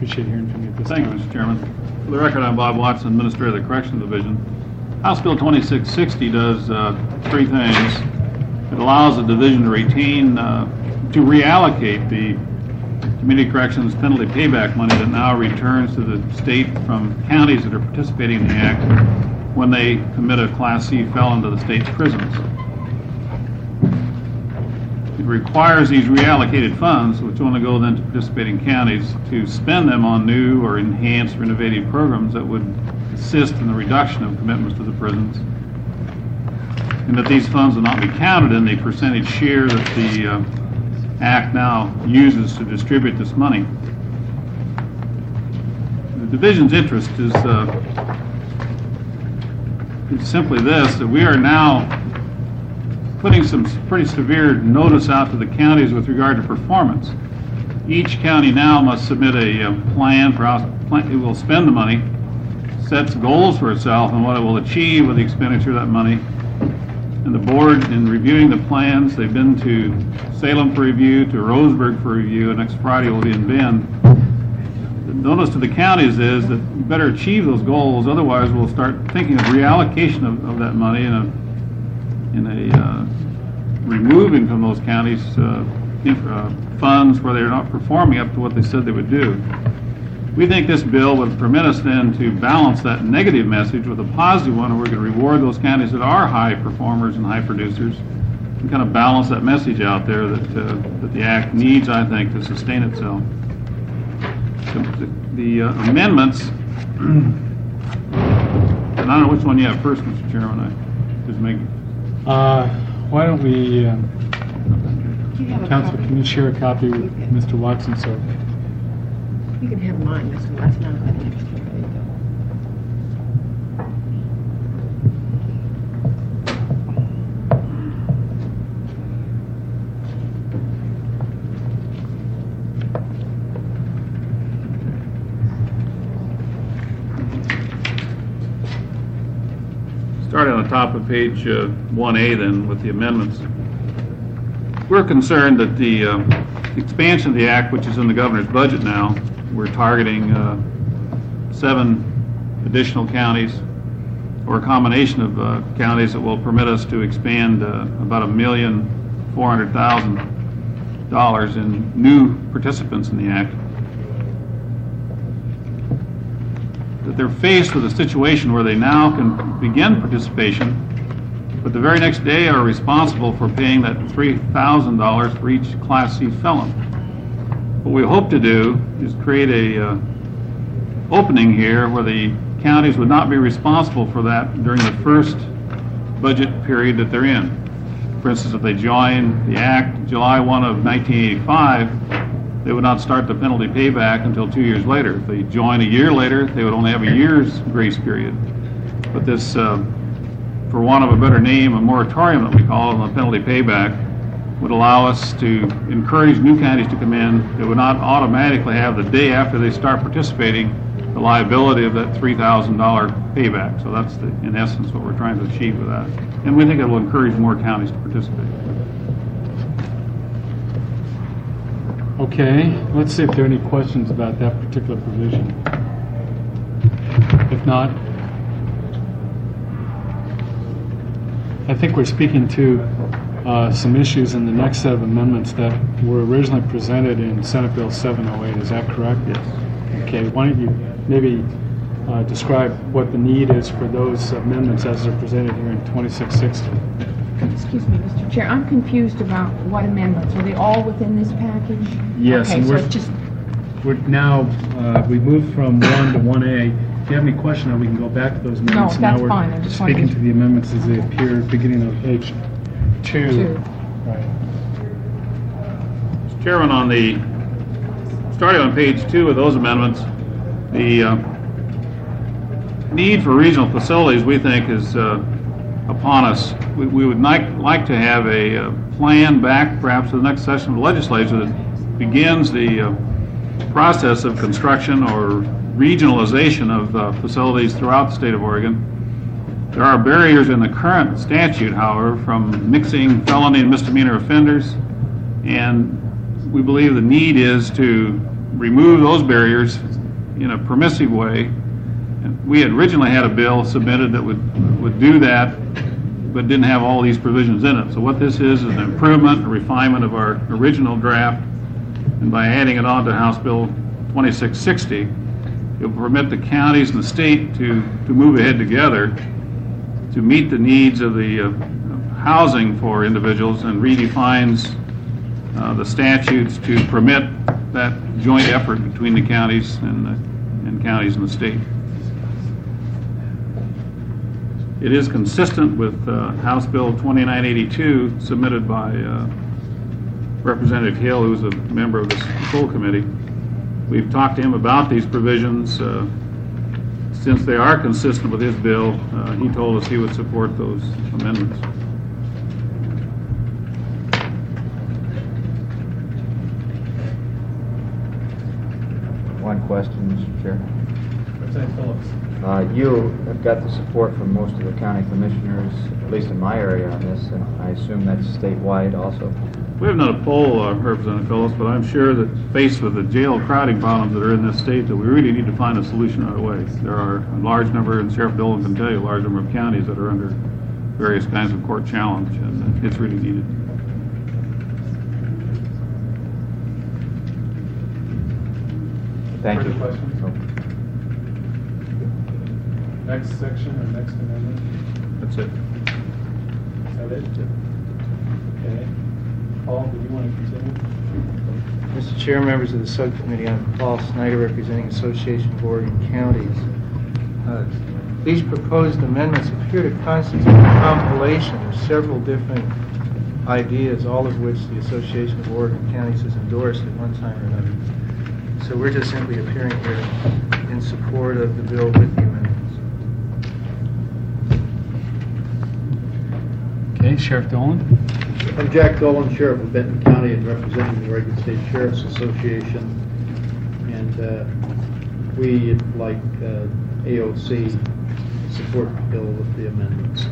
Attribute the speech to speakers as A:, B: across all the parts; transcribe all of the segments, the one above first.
A: appreciate hearing from you at this
B: Thank
A: time.
B: you, Mr. Chairman. For the record, I'm Bob Watson, Administrator of the Corrections Division. House Bill 2660 does three things. It allows the division to retain, to reallocate the community corrections penalty payback money that now returns to the state from counties that are participating in the act when they commit a Class C felon to the state's prisons. It requires these reallocated funds, which want to go then to participating counties, to spend them on new or enhanced or innovative programs that would assist in the reduction of commitments to the prisons, and that these funds will not be counted in the percentage share that the Act now uses to distribute this money. The division's interest is simply this, that we are now putting some pretty severe notice out to the counties with regard to performance. Each county now must submit a plan for how it will spend the money, sets goals for itself and what it will achieve with the expenditure of that money. And the board, in reviewing the plans, they've been to Salem for review, to Roseburg for review, and next Friday will be in Bend. The notice to the counties is that you better achieve those goals, otherwise we'll start thinking of reallocation of that money in a removing from those counties funds where they're not performing up to what they said they would do. We think this bill would permit us then to balance that negative message with a positive one, where we're going to reward those counties that are high performers and high producers, and kind of balance that message out there that the Act needs, I think, to sustain itself. The amendments, and I don't know which one you have first, Mr. Chairman. I just make.
A: Why don't we, Council, can you share a copy with Mr. Watson? So
C: you can have mine, Mr. Watson.
B: Starting on the top of page 1A then with the amendments. We're concerned that the expansion of the Act, which is in the governor's budget now, we're targeting 7 additional counties, or a combination of counties that will permit us to expand about $1,400,000 in new participants in the Act. That they're faced with a situation where they now can begin participation, but the very next day are responsible for paying that $3,000 for each Class C felon. What we hope to do is create a opening here where the counties would not be responsible for that during the first budget period that they're in. For instance, if they join the Act July 1 of 1985, they would not start the penalty payback until 2 years later. If they join a year later, they would only have a year's grace period. But this, for want of a better name, a moratorium that we call it on the penalty payback, would allow us to encourage new counties to come in. They would not automatically have the day after they start participating the liability of that $3,000 payback. So that's, in essence, what we're trying to achieve with that. And we think it will encourage more counties to participate.
A: okay, let's see if there are any questions about that particular provision. If not, I think we're speaking to some issues in the next set of amendments that were originally presented in Senate Bill 708. Is that correct?
B: Yes.
A: Okay, why don't you maybe describe what the need is for those amendments as they're presented here in 2660.
C: Excuse me, Mr. Chair, I'm confused about what amendments. Are they all within this package?
A: Yes,
C: Okay,
A: and
C: so it's just,
A: we're now, we've moved from 1 to 1A. If you have any question, we can go back to those amendments.
C: No,
A: Now
C: that's
A: we're
C: fine. I just
A: speaking
C: wanted
A: to the amendments as they appear beginning of page 2. Right.
B: Mr. Chairman, on the, starting on page 2 of those amendments, the need for regional facilities, we think, is upon us. We would like to have a plan back perhaps to the next session of the legislature that begins the process of construction or regionalization of facilities throughout the state of Oregon. There are barriers in the current statute, however, from mixing felony and misdemeanor offenders, and we believe the need is to remove those barriers in a permissive way. And we had originally had a bill submitted that would do that, but didn't have all these provisions in it. So what this is an improvement, a refinement of our original draft, and by adding it on to House Bill 2660, it will permit the counties and the state to move ahead together to meet the needs of the housing for individuals, and redefines the statutes to permit that joint effort between the counties and counties and the state. It is consistent with House Bill 2982 submitted by Representative Hill, who's a member of the full committee. We've talked to him about these provisions. Since they are consistent with his bill, he told us he would support those amendments.
D: One question, Mr. Chair.
A: Representative Phillips.
D: You have got the support from most of the county commissioners, at least in my area, on this, and I assume that's statewide also.
B: We have not a poll, Representative Phillips, but I'm sure that faced with the jail crowding problems that are in this state, that we really need to find a solution right away. There are a large number, and Sheriff Dolan can tell you, a large number of counties that are under various kinds of court challenge, and it's really needed.
D: Thank you.
A: Further questions? Next section or next amendment?
B: That's it.
A: Is that it? Okay. Paul, do you want to continue?
E: Mr. Chair, members of the subcommittee, I'm Paul Snyder, representing Association of Oregon Counties. These proposed amendments appear to constitute a compilation of several different ideas, all of which the Association of Oregon Counties has endorsed at one time or another. So we're just simply appearing here in support of the bill with the amendments.
A: Okay, Sheriff Dolan.
F: I'm Jack Dolan, Sheriff of Benton County, and representing the Oregon State Sheriff's Association. And we, like AOC, support the bill with the amendments.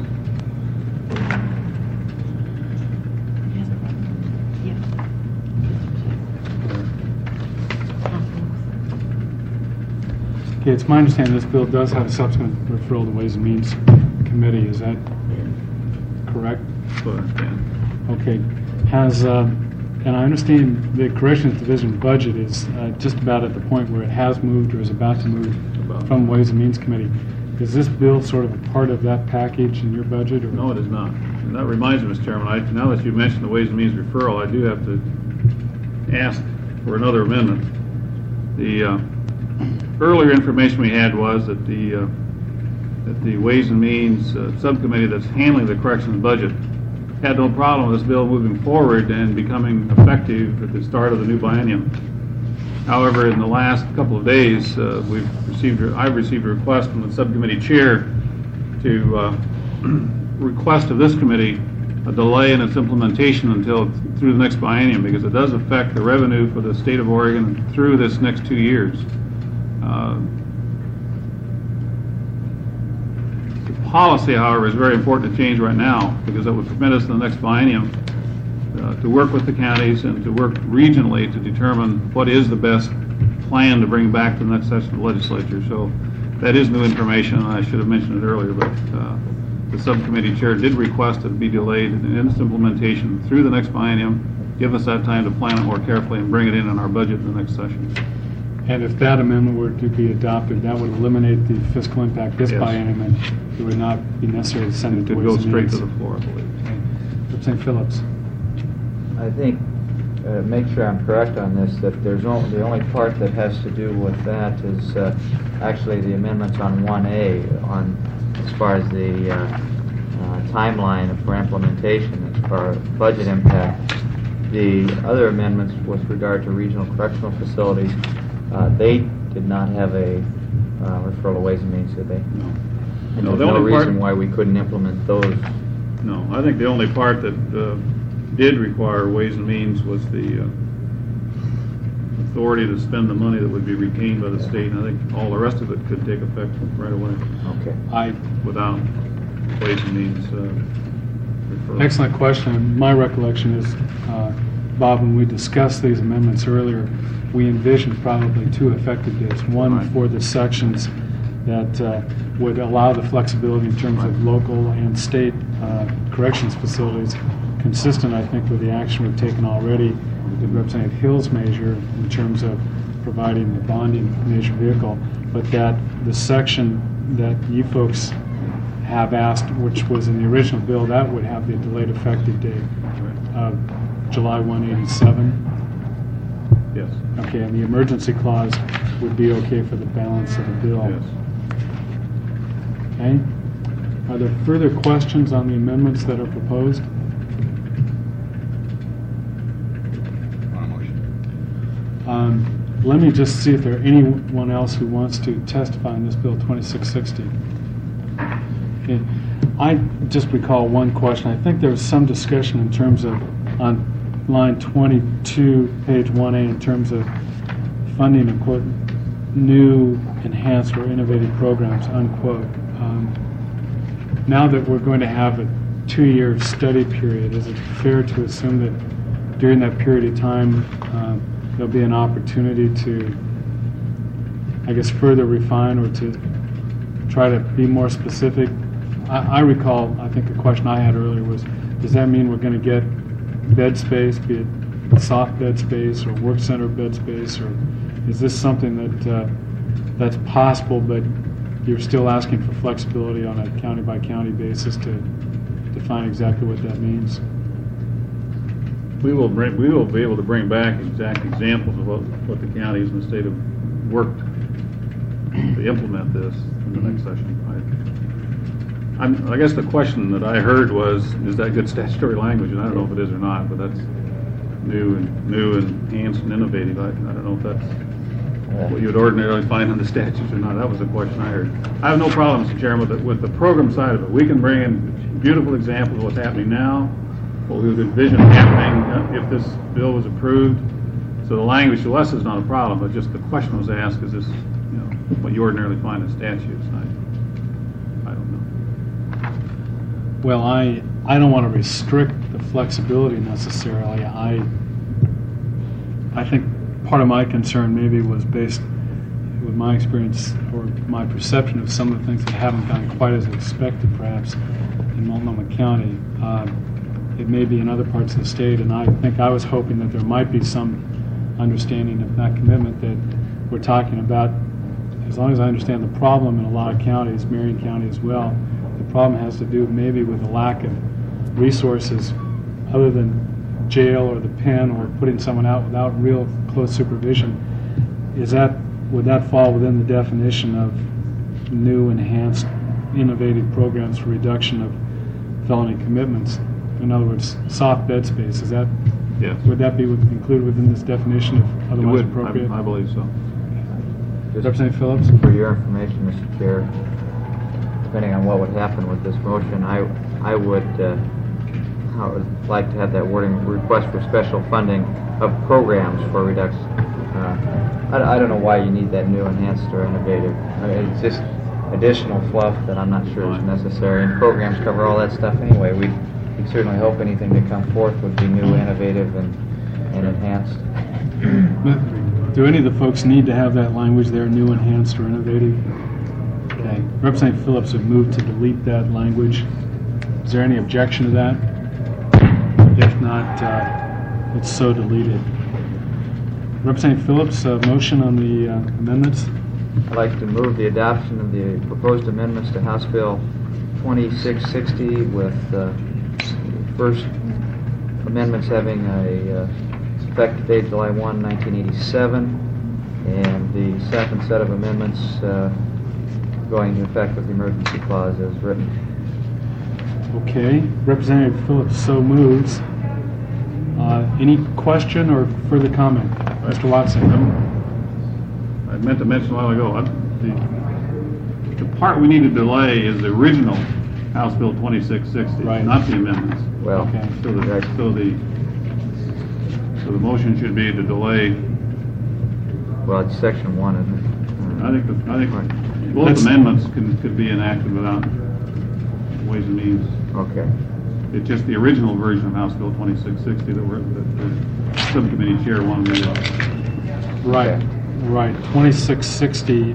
A: Okay, it's my understanding this bill does have a subsequent referral to Ways and Means Committee. Is that correct?
B: So I understand.
A: Okay. Has, and I understand the Corrections Division budget is just about at the point where it has moved or is about to move from Ways and Means Committee. Is this bill sort of a part of that package in your budget? Or?
B: No, it is not. And that reminds me, Mr. Chairman, now that you mentioned the Ways and Means referral, I do have to ask for another amendment. The earlier information we had was that the Ways and Means subcommittee that's handling the corrections budget had no problem with this bill moving forward and becoming effective at the start of the new biennium. However, in the last couple of days, I've received a request from the subcommittee chair to request of this committee a delay in its implementation until through the next biennium, because it does affect the revenue for the state of Oregon through this next 2 years. The policy, however, is very important to change right now, because it would permit us in the next biennium to work with the counties and to work regionally to determine what is the best plan to bring back to the next session of the legislature. So that is new information, and I should have mentioned it earlier, but the subcommittee chair did request it be delayed in its implementation through the next biennium, give us that time to plan it more carefully and bring it in our budget in the next session.
A: And if that amendment were to be adopted, that would eliminate the fiscal impact this
B: Yes.
A: biennium, and it would not be necessary to send it to
B: To
A: Ways
B: go
A: and
B: straight
A: Means.
B: to the floor, I believe.
A: Okay. Representative Phillips.
D: I think, make sure I'm correct on this, that the only part that has to do with that is actually the amendments on 1A on as far as the timeline for implementation as far as budget impact. The other amendments with regard to regional correctional facilities, they did not have a referral to Ways and Means, did they?
B: No.
D: And
B: No,
D: there's
B: the
D: no
B: only part-
D: reason why we couldn't implement those.
B: No, I think the only part that did require Ways and Means was the authority to spend the money that would be retained by the state. And I think all the rest of it could take effect right away
D: Okay.
B: without Ways and Means referral.
A: Excellent question. My recollection is Bob, when we discussed these amendments earlier, we envisioned probably 2 effective dates. One
B: Right.
A: for the sections that would allow the flexibility in terms of local and state corrections facilities, consistent, I think, with the action we've taken already with Representative Hill's measure in terms of providing the bonding measure vehicle, but that the section that you folks have asked, which was in the original bill, that would have the delayed effective date of July 187.
B: Yes.
A: Okay, and the emergency clause would be okay for the balance of the bill.
B: Yes.
A: Okay. Are there further questions on the amendments that are proposed? Let me just see if there anyone else who wants to testify on this bill 2660. Okay. I just recall one question. I think there was some discussion in terms of on line 22, page 1A, in terms of funding of quote new, enhanced, or innovative programs, unquote. Now that we're going to have a 2-year study period, is it fair to assume that during that period of time there'll be an opportunity to, I guess, further refine or to try to be more specific? I recall, I think a question I had earlier was, does that mean we're going to get bed space, be it soft bed space or work center bed space, or is this something that's possible, but you're still asking for flexibility on a county-by-county basis to define exactly what that means?
B: We will be able to bring back exact examples of what the counties in the state have worked to implement this in the next session. I guess the question that I heard was, is that good statutory language? And I don't know if it is or not, but that's new, enhanced, and innovative. I don't know if that's what you would ordinarily find in the statutes or not. That was the question I heard. I have no problem, Mr. Chairman, with the program side of it. We can bring in beautiful examples of what's happening now, what we would envision happening if this bill was approved. So the language to us is not a problem, but just the question was asked, is this, what you ordinarily find in statutes? I don't know.
A: Well, I don't want to restrict the flexibility necessarily. I think part of my concern maybe was based with my experience or my perception of some of the things that haven't gone quite as expected, perhaps, in Multnomah County. It may be in other parts of the state, and I think I was hoping that there might be some understanding of that commitment that we're talking about. As long as I understand the problem in a lot of counties, Marion County as well, the problem has to do maybe with the lack of resources other than jail or the pen or putting someone out without real close supervision. Would that fall within the definition of new, enhanced, innovative programs for reduction of felony commitments? In other words, soft bed space.
B: Yes.
A: Would that be included within this definition if otherwise
B: It would.
A: appropriate?
B: I believe so.
A: Representative Phillips?
D: For your information, Mr. Chair, depending on what would happen with this motion, I would like to have that wording, request for special funding of programs for reduction. I don't know why you need that new, enhanced, or innovative. I mean, it's just additional fluff that I'm not sure is necessary, and programs cover all that stuff anyway. We certainly hope anything to come forth would be new, innovative, and enhanced.
A: Do any of the folks need to have that language there, new, enhanced, or innovative? Okay. Representative Phillips would move to delete that language. Is there any objection to that? If not, it's so deleted. Representative Phillips, motion on the amendments?
D: I'd like to move the adoption of the proposed amendments to House Bill 2660 with first amendments having a effective date July 1, 1987, and the second set of amendments going into effect with the emergency clause as written.
A: Okay. Representative Phillips so moves. Any question or further comment? Mr. Watson.
B: I meant to mention a while ago, the part we need to delay is the original House Bill 2660,
A: Right.
B: not the amendments.
D: Well,
A: Okay.
B: So the motion should be to delay.
D: well, it's section 1, isn't it?
B: I think both
A: That's-
B: amendments could be enacted without Ways and Means.
D: Okay.
B: It's just the original version of House Bill 2660 that subcommittee chair wanted me to.
A: Right, right. 2660,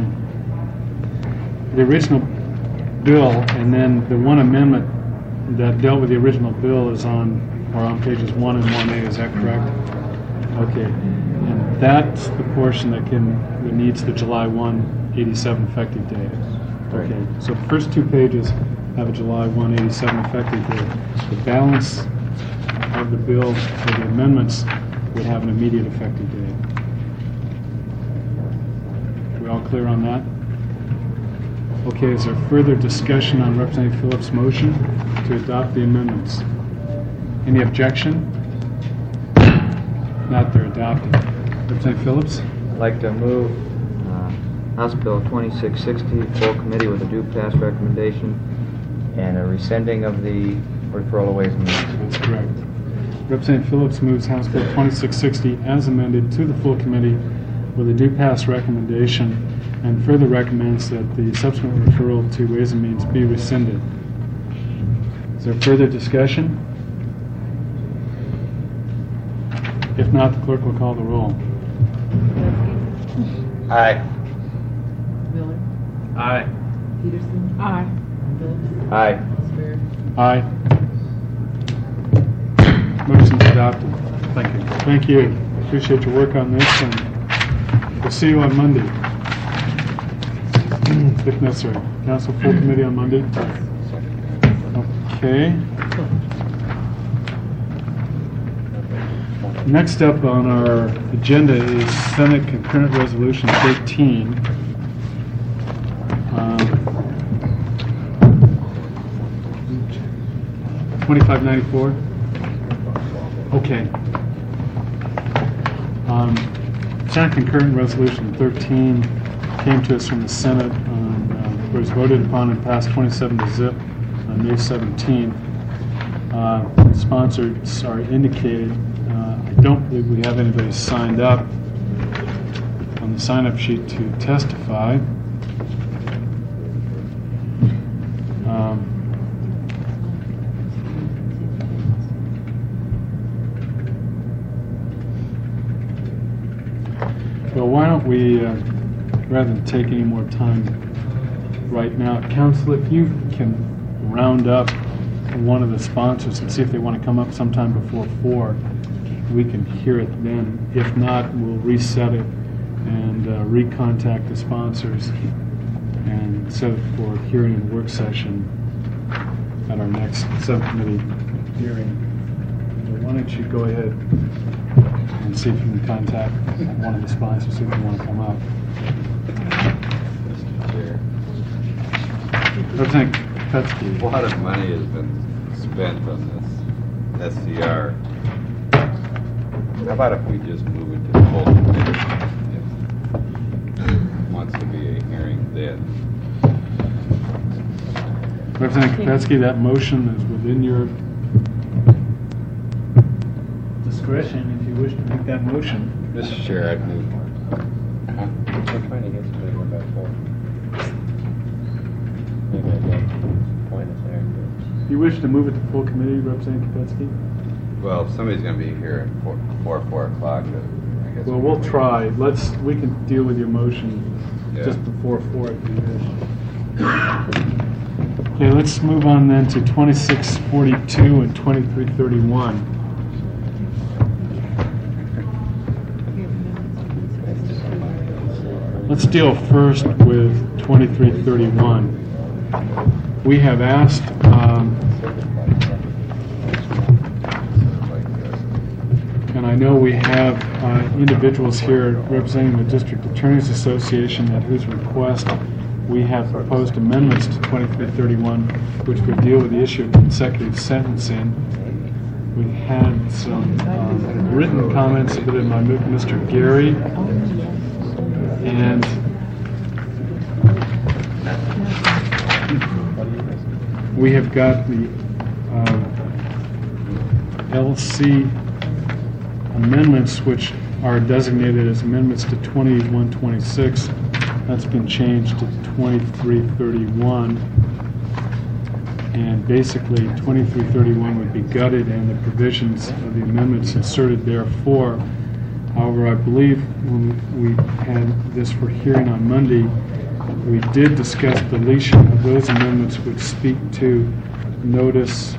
A: the original bill, and then the one amendment that dealt with the original bill is on pages 1 and 1A, is that correct? Okay, and that's the portion that needs the July 1, 87 effective date. Okay, so the first 2 pages have a July 1, 87 effective date. The balance of the bill, or the amendments, would have an immediate effective date. We all clear on that? Okay, is there further discussion on Representative Phillips' motion to adopt the amendments? Any objection? Not, they're adopted. Representative Phillips?
D: I'd like to move House Bill 2660, full committee with a due pass recommendation and a rescinding of the referral of Ways and Means.
A: That's correct. Representative Phillips moves House Bill 2660 as amended to the full committee with a due pass recommendation, and further recommends that the subsequent referral to Ways and Means be rescinded. Is there further discussion? If not, the clerk will call the roll.
D: Aye.
G: Miller,
B: Aye.
G: Peterson,
C: Aye.
G: Phillips,
D: Aye.
G: Swear.
A: Aye. Motion's adopted.
B: Thank you.
A: Thank you. Appreciate your work on this, and we'll see you on Monday, if necessary. Council full committee on Monday? Okay. Next up on our agenda is Senate Concurrent Resolution 13. 2594? Okay. Senate Concurrent Resolution 13 came to us from the Senate, was voted upon and passed 27 to zip on May 17th. Sponsors are indicated. I don't believe we have anybody signed up on the sign-up sheet to testify. Well, why don't we, rather than take any more time right now, Council, if you can round up one of the sponsors and see if they want to come up sometime before 4, we can hear it then. If not, we'll reset it and recontact the sponsors and set it for hearing and work session at our next subcommittee hearing. So why don't you go ahead and see if you can contact one of the sponsors, see if they want to come up.
H: Mr. Chair,
A: Representative Petsky.
H: a lot of money has been spent on this SCR. How about if we just move it to the full committee? If it wants to be a hearing then.
A: Representative Kopetsky, that motion is within your discretion if you wish to make that motion.
H: Mr. Chair, I'd move. I'm trying to get somebody to go back forward. Maybe I can point us there.
A: If you wish to move it to full committee, Representative Kopetsky?
H: Well, if somebody's going to be here at 4 o'clock, I guess.
A: Well, we'll try. We can deal with your motion
H: Yeah.
A: just before 4 if you wish. Okay, let's move on then to 2642 and 2331. Let's deal first with 2331. We have asked, and I know we have individuals here representing the District Attorneys Association at whose request we have proposed amendments to 2331, which would deal with the issue of consecutive sentencing. We had some written comments submitted by Mr. Gary, and we have got the LC amendments, which are designated as amendments to 2126. That's been changed to 2331. and basically 2331 would be gutted and the provisions of the amendments inserted therefore. However, I believe when we had this for hearing on Monday, we did discuss deletion of those amendments which speak to notice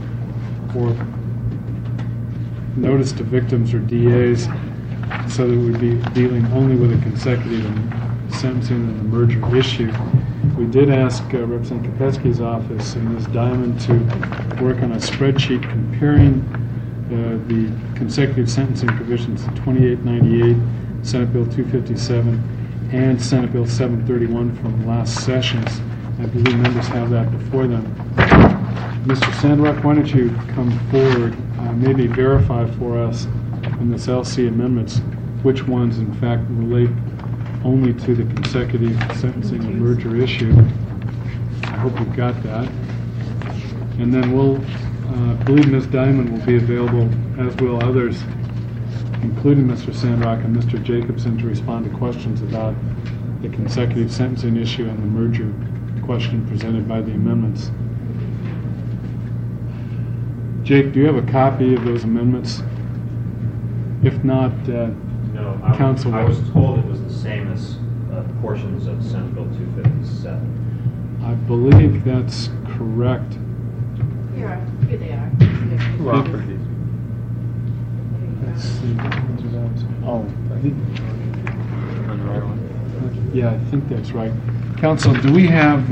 A: to victims or DAs, so that we'd be dealing only with a consecutive sentencing and the merger issue. We did ask Representative Kopetsky's office and Ms. Diamond to work on a spreadsheet comparing the consecutive sentencing provisions of 2898, Senate Bill 257, and Senate Bill 731 from last sessions. I believe members have that before them. Mr. Sandrock, why don't you come forward, maybe verify for us in this LC amendments which ones in fact relate only to the consecutive sentencing and merger issue. I hope you've got that. And then we'll, I believe Ms. Diamond will be available, as will others, including Mr. Sandrock and Mr. Jacobson, to respond to questions about the consecutive sentencing issue and the merger question presented by the amendments. Jake, do you have a copy of those amendments? If not,
I: No,
A: Counsel.
I: I was told it was the same as portions of Senate Bill 257.
A: I believe that's correct.
G: Here they are.
H: Who offered these?
A: Let's see. Oh,
H: On the right one?
A: yeah, I think that's right. Counsel, do we have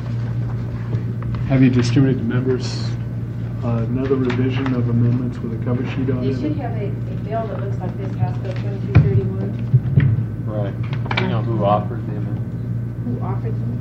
A: you distributed to members another revision of amendments with a cover sheet on
G: You
A: it?
G: should have a bill that looks like this, House Bill 2231.
H: Right. Do you know who offered the amendment?
G: Who offered them?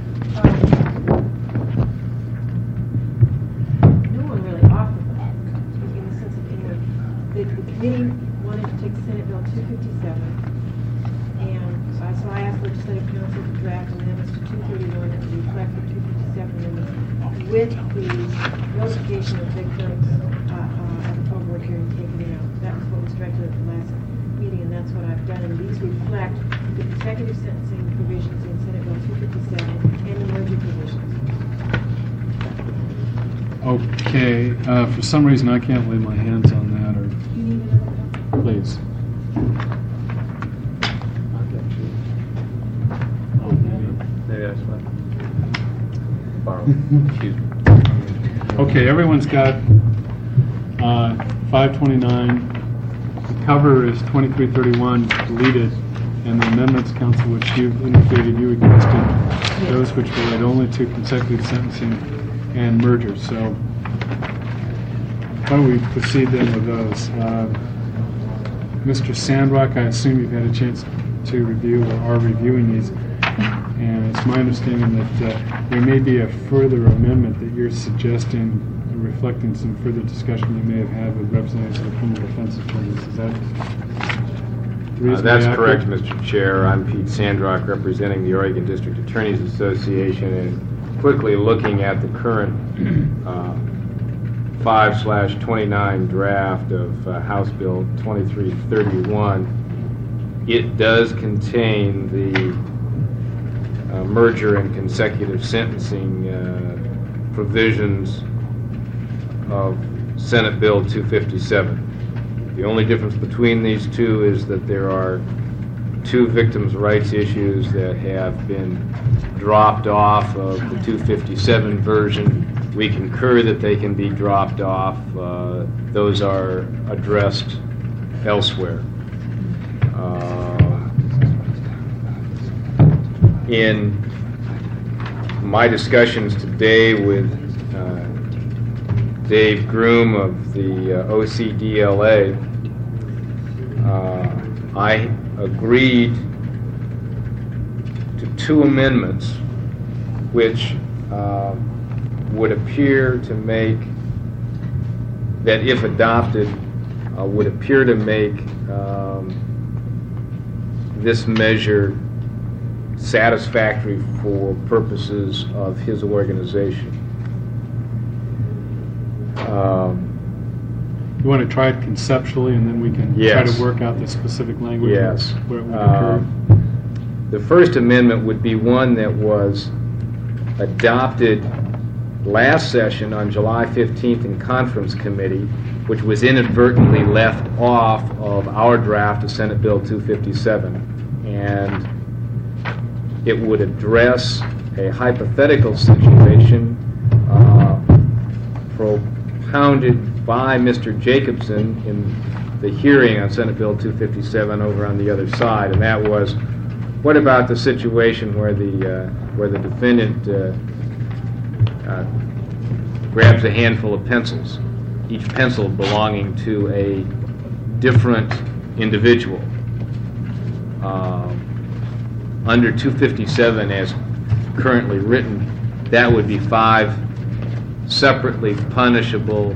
G: No one really offered them, in the sense of, the committee wanted to take Senate Bill 257, and so I asked Legislative Council to draft amendments to 231 that would reflect the 257 amendments with the notification of victims at the public hearing taken out. That was what was directed at the last meeting, and that's what I've done. And these reflect the consecutive sentencing provisions in Senate Bill 257 and the merger provisions.
A: Okay. For some reason, I can't lay my hands on that. Or
G: You need another copy?
A: please.
H: Maybe that's what. Borrow. Excuse me.
A: Okay, everyone's got 529. The cover is 2331 deleted, and the amendments, Counsel, which you've indicated you requested, those which relate only to consecutive sentencing and mergers. So why don't we proceed then with those? Mr. Sandrock, I assume you've had a chance to review or are reviewing these. And it's my understanding that there may be a further amendment that you're suggesting, reflecting some further discussion you may have had with representatives of the criminal defense attorneys. Is that reasonably
J: That's
A: accurate?
J: correct, Mr. Chair. I'm Pete Sandrock, representing the Oregon District Attorneys Association, and quickly looking at the current 5/29 draft of House Bill 2331. It does contain the merger and consecutive sentencing provisions of Senate Bill 257. The only difference between these two is that there are two victims' rights issues that have been dropped off of the 257 version. We concur that they can be dropped off. Those are addressed elsewhere. In my discussions today with Dave Groom of the OCDLA, I agreed to two amendments which would appear to make, that if adopted, would appear to make this measure satisfactory for purposes of his organization.
A: You want to try it conceptually, and then we can try
J: Yes.
A: to work out the specific language
J: Yes.
A: where it would occur?
J: The first amendment would be one that was adopted last session on July 15th in conference committee, which was inadvertently left off of our draft of Senate Bill 257. And it would address a hypothetical situation propounded by Mr. Jacobson in the hearing on Senate Bill 257 over on the other side, and that was, what about the situation where the defendant grabs a handful of pencils, each pencil belonging to a different individual? Under 257 as currently written, that would be 5 separately punishable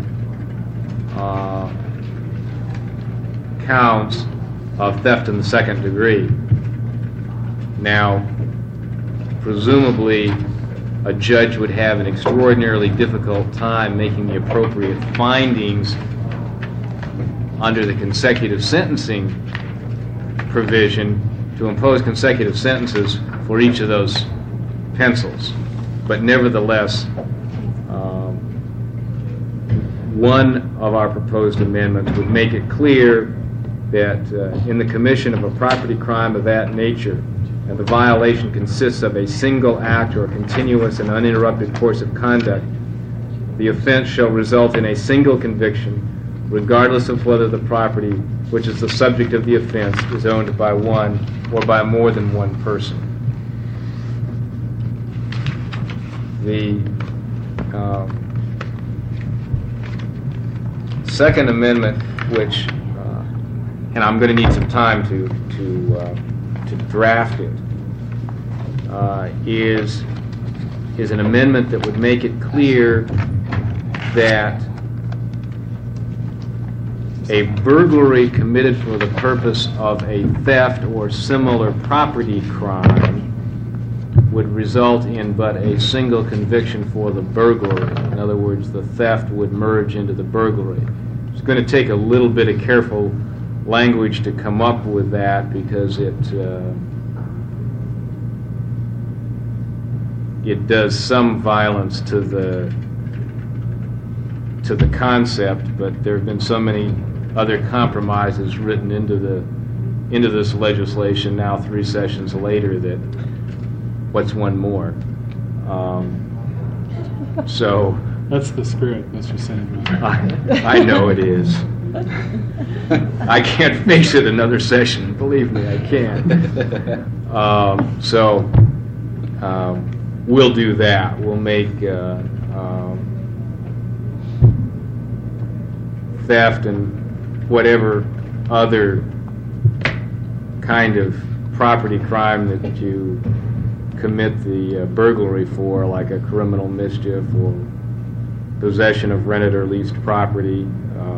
J: counts of theft in the second degree. Now, presumably, a judge would have an extraordinarily difficult time making the appropriate findings under the consecutive sentencing provision to impose consecutive sentences for each of those pencils. But nevertheless, one of our proposed amendments would make it clear that in the commission of a property crime of that nature, and the violation consists of a single act or a continuous and uninterrupted course of conduct, the offense shall result in a single conviction, regardless of whether the property which is the subject of the offense is owned by one or by more than one person. The second amendment, which, and I'm going to need some time to draft it, is an amendment that would make it clear that a burglary committed for the purpose of a theft or similar property crime would result in but a single conviction for the burglary. In other words, the theft would merge into the burglary. It's going to take a little bit of careful language to come up with that, because it does some violence to the concept, but there have been so many other compromises written into this legislation now 3 sessions later that what's one more? So
A: that's the spirit, Mr. Sanders.
J: I know it is. I can't face it another session. Believe me, I can't. We'll do that. We'll make theft and whatever other kind of property crime that you commit the burglary for, like a criminal mischief or possession of rented or leased property,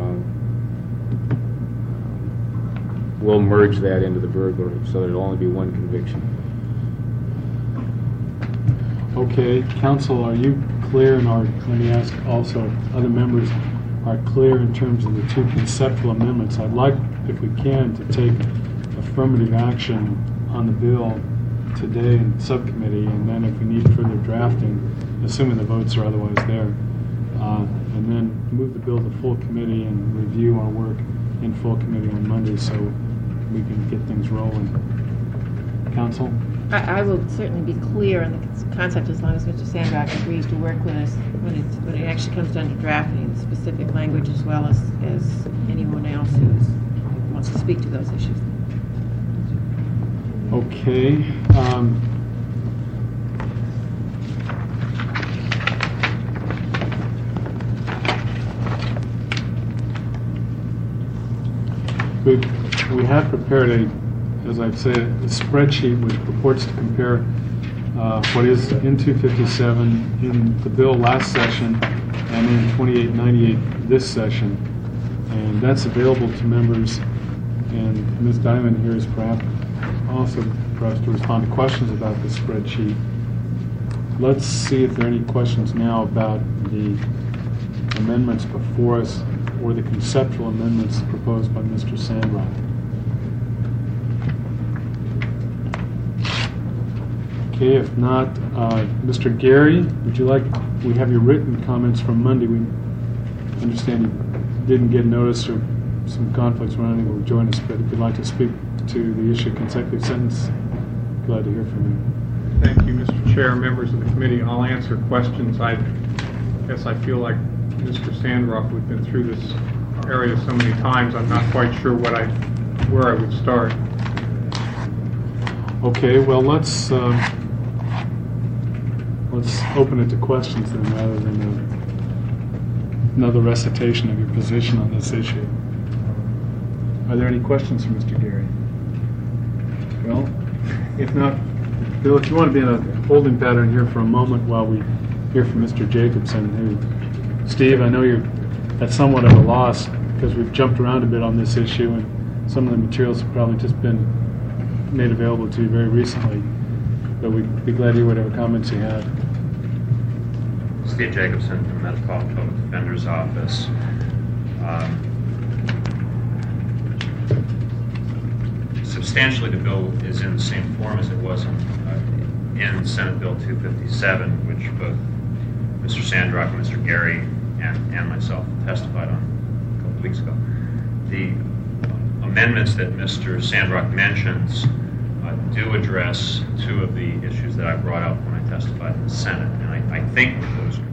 J: we'll merge that into the burglary, so there'll only be one conviction.
A: Okay, council, are you clear, and let me ask also if other members are clear in terms of the 2 conceptual amendments? I'd like, if we can, to take affirmative action on the bill today in subcommittee, and then if we need further drafting, assuming the votes are otherwise there, and then move the bill to full committee and review our work in full committee on Monday so we can get things rolling. Council?
K: I will certainly be clear on the concept as long as Mr. Sandrock agrees to work with us when it actually comes down to drafting the specific language, as well as anyone else who wants to speak to those issues.
A: Okay. We have prepared as I've said, a spreadsheet which purports to compare what is in 257 in the bill last session and in 2898 this session. And that's available to members. And Ms. Diamond here is perhaps to respond to questions about the spreadsheet. Let's see if there are any questions now about the amendments before us or the conceptual amendments proposed by Mr. Sandrock. Okay, if not, Mr. Gary, would you like, we have your written comments from Monday. We understand you didn't get notice or some conflicts were unable to join us, but if you'd like to speak to the issue of consecutive sentence, glad to hear from you.
L: Thank you, Mr. Chair, members of the committee. I'll answer questions. I guess I feel like Mr. Sandrock, we've been through this area so many times, I'm not quite sure where I would start.
A: Okay, well, let's open it to questions then, rather than another recitation of your position on this issue. Are there any questions for Mr. Gary? Well, if not, Bill, if you want to be in a holding pattern here for a moment while we hear from Mr. Jacobson, who, Steve, I know you're at somewhat of a loss because we've jumped around a bit on this issue and some of the materials have probably just been made available to you very recently, but we'd be glad to hear whatever comments you had.
I: Steve Jacobson from the Metropolitan Public Defender's Office. Substantially, the bill is in the same form as it was in Senate Bill 257, which both Mr. Sandrock and Mr. Gary and myself testified on a couple of weeks ago. The amendments that Mr. Sandrock mentions do address two of the issues that I brought up when I testified in the Senate, and I think those